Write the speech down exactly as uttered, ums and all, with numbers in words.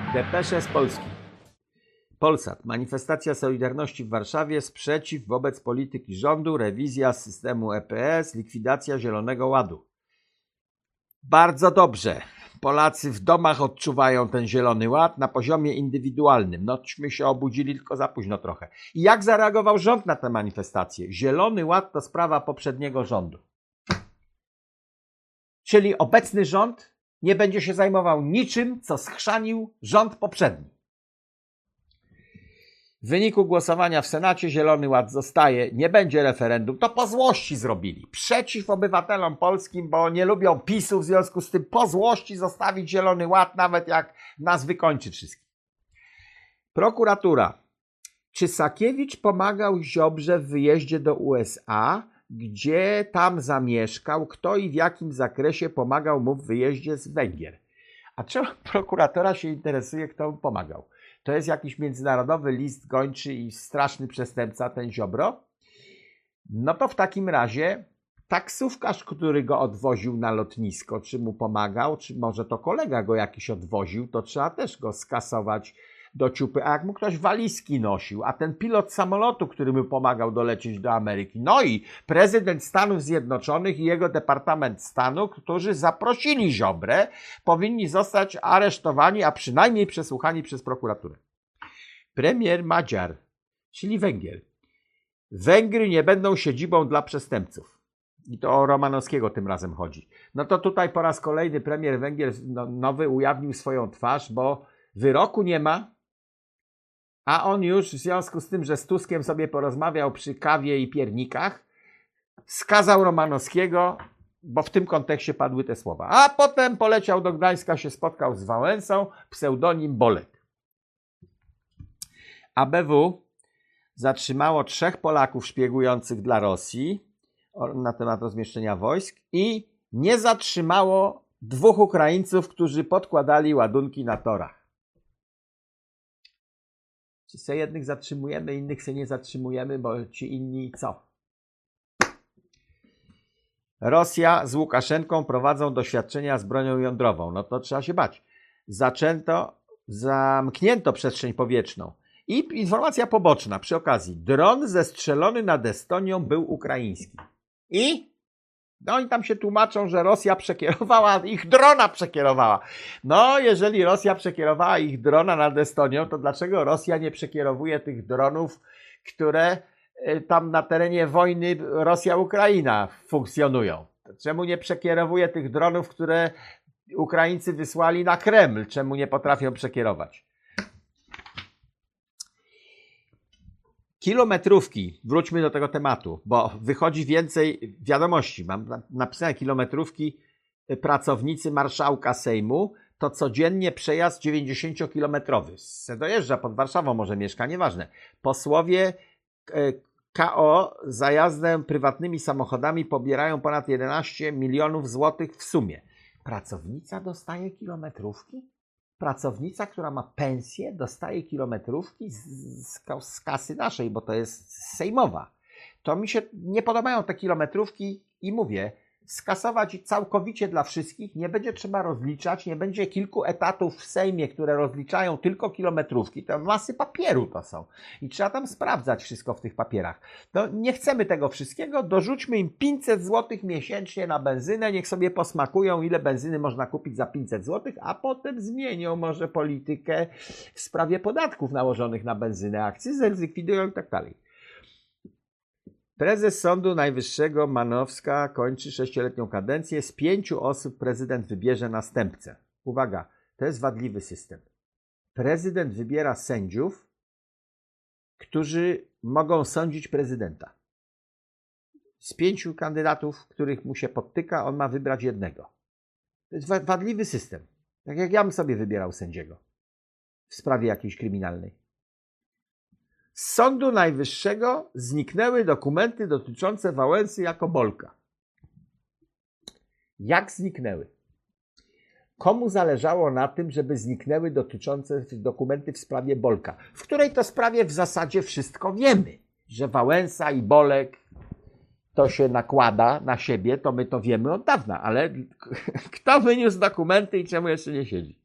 Depesze z Polski. Polsat. Manifestacja Solidarności w Warszawie. Sprzeciw wobec polityki rządu. Rewizja systemu E P S. Likwidacja Zielonego Ładu. Bardzo dobrze. Polacy w domach odczuwają ten Zielony Ład na poziomie indywidualnym. Nośmy się obudzili tylko za późno trochę. I jak zareagował rząd na tę manifestację? Zielony Ład to sprawa poprzedniego rządu. Czyli obecny rząd nie będzie się zajmował niczym, co schrzanił rząd poprzedni. W wyniku głosowania w Senacie Zielony Ład zostaje, nie będzie referendum. To po złości zrobili. Przeciw obywatelom polskim, bo nie lubią PiSu, w związku z tym po złości zostawić Zielony Ład, nawet jak nas wykończy wszystkich. Prokuratura. Czy Sakiewicz pomagał Ziobrze w wyjeździe do U S A? Gdzie tam zamieszkał? Kto i w jakim zakresie pomagał mu w wyjeździe z Węgier? A czemu prokuratora się interesuje, kto mu pomagał? To jest jakiś międzynarodowy list gończy i straszny przestępca, ten Ziobro? No to w takim razie taksówkarz, który go odwoził na lotnisko, czy mu pomagał, czy może to kolega go jakiś odwoził, to trzeba też go skasować do ciupy. A jak mu ktoś walizki nosił, a ten pilot samolotu, który mu pomagał dolecieć do Ameryki, no i prezydent Stanów Zjednoczonych i jego Departament Stanu, którzy zaprosili Ziobrę, powinni zostać aresztowani, a przynajmniej przesłuchani przez prokuraturę. Premier Magyar, czyli Węgier. Węgry nie będą siedzibą dla przestępców. I to o Romanowskiego tym razem chodzi. No to tutaj po raz kolejny premier Węgier nowy ujawnił swoją twarz, bo wyroku nie ma, a on już w związku z tym, że z Tuskiem sobie porozmawiał przy kawie i piernikach, skazał Romanowskiego, bo w tym kontekście padły te słowa. A potem poleciał do Gdańska, się spotkał z Wałęsą, pseudonim Bolek. A B W zatrzymało trzech Polaków szpiegujących dla Rosji na temat rozmieszczenia wojsk i nie zatrzymało dwóch Ukraińców, którzy podkładali ładunki na torach. Czy se jednych zatrzymujemy, innych se nie zatrzymujemy, bo ci inni co? Rosja z Łukaszenką prowadzą doświadczenia z bronią jądrową. No to trzeba się bać. Zaczęto, zamknięto przestrzeń powietrzną. I informacja poboczna przy okazji. Dron zestrzelony nad Estonią był ukraiński. I? No oni tam się tłumaczą, że Rosja przekierowała, ich drona przekierowała. No jeżeli Rosja przekierowała ich drona nad Estonią, to dlaczego Rosja nie przekierowuje tych dronów, które tam na terenie wojny Rosja-Ukraina funkcjonują? Czemu nie przekierowuje tych dronów, które Ukraińcy wysłali na Kreml? Czemu nie potrafią przekierować? Kilometrówki, wróćmy do tego tematu, bo wychodzi więcej wiadomości. Mam napisane kilometrówki, pracownicy marszałka Sejmu, to codziennie przejazd dziewięćdziesięciokilometrowy. Se dojeżdża pod Warszawą, może mieszka, nieważne. Posłowie K O za jazdę prywatnymi samochodami pobierają ponad jedenaście milionów złotych w sumie. Pracownica dostaje kilometrówki? Pracownica, która ma pensję, dostaje kilometrówki z, z, z kasy naszej, bo to jest sejmowa. To mi się nie podobają te kilometrówki i mówię, skasować całkowicie dla wszystkich, nie będzie trzeba rozliczać, nie będzie kilku etatów w Sejmie, które rozliczają tylko kilometrówki, to masy papieru to są i trzeba tam sprawdzać wszystko w tych papierach. No nie chcemy tego wszystkiego, dorzućmy im pięćset złotych miesięcznie na benzynę, niech sobie posmakują, ile benzyny można kupić za pięćset złotych, a potem zmienią może politykę w sprawie podatków nałożonych na benzynę, akcyzę zlikwidują i tak dalej. Prezes Sądu Najwyższego Manowska kończy sześcioletnią kadencję. Z pięciu osób prezydent wybierze następcę. Uwaga, to jest wadliwy system. Prezydent wybiera sędziów, którzy mogą sądzić prezydenta. Z pięciu kandydatów, których mu się podtyka, on ma wybrać jednego. To jest wadliwy system. Tak jak ja bym sobie wybierał sędziego w sprawie jakiejś kryminalnej. Z Sądu Najwyższego zniknęły dokumenty dotyczące Wałęsy jako Bolka. Jak zniknęły? Komu zależało na tym, żeby zniknęły dotyczące dokumenty w sprawie Bolka? W której to sprawie w zasadzie wszystko wiemy. Że Wałęsa i Bolek to się nakłada na siebie, to my to wiemy od dawna. Ale kto wyniósł dokumenty i czemu jeszcze nie siedzi?